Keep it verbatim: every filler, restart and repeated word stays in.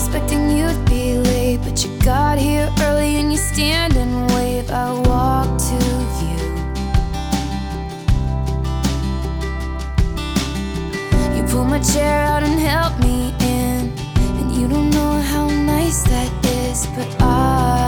expecting you'd be late, but you got here early and you stand and wave. I walk to you. You pull my chair out and help me in, and you don't know how nice that is, but I